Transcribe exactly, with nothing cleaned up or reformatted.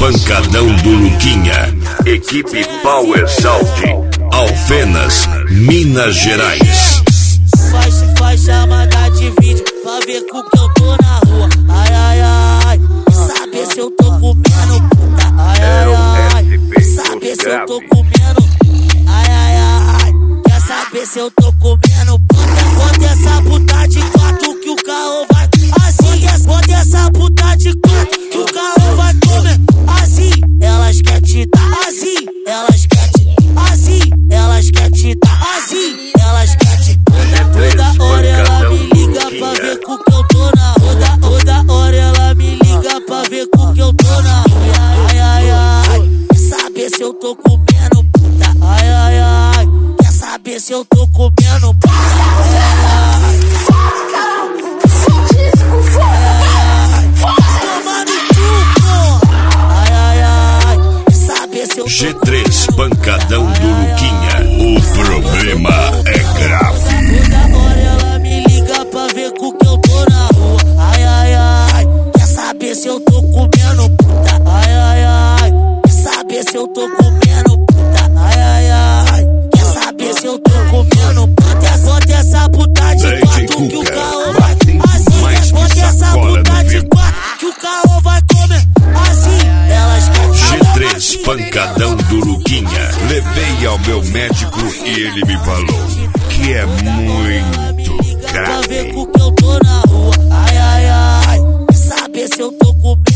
Pancadão do Luquinha. Equipe Power Sound, Alfenas, Minas Gerais. Faz, faz chamada de vídeo pra ver com que eu tô na rua. Ai, ai, ai. Saber se eu tô comendo puta. Ai, ai, ai. Saber se eu tô comendo. Ai, ai, ai. Quer saber se eu tô comendo puta? Bota essa puta de quatro que o carro vai assim. Bota essa puta de quatro que o carro vai comer assim. Elas querem te dar assim. Elas querem te assim. Elas querem te dar assim. Elas querem te toda hora ela me liga pra ver com que eu tô na rua. Toda hora ela me liga pra ver com que eu tô na rua. Ai, ai, ai. Quer saber se eu tô comendo puta? Ai, ai, ai. Quer saber se eu tô comendo puta? Ai, ai, ai. G três Pancadão do Luquinha. O problema é grave. Toda hora ela me liga pra ver com que eu tô na rua. Ai, ai, ai. Quer saber se eu tô comendo puta? Ai, ai, ai. Quer saber se eu tô comendo puta? Ai, ai, ai. Quer saber se eu tô comendo puta? Bota essa puta de quatro que o carro vai assim. Bota essa puta de quatro que o carro vai comer assim. Elas querem G três Pancadão do Luquinha. Levei ao meu médico e ele me falou que é muito grave. Pra ver com que eu tô na rua. Ai, ai, ai. Saber se eu tô comendo.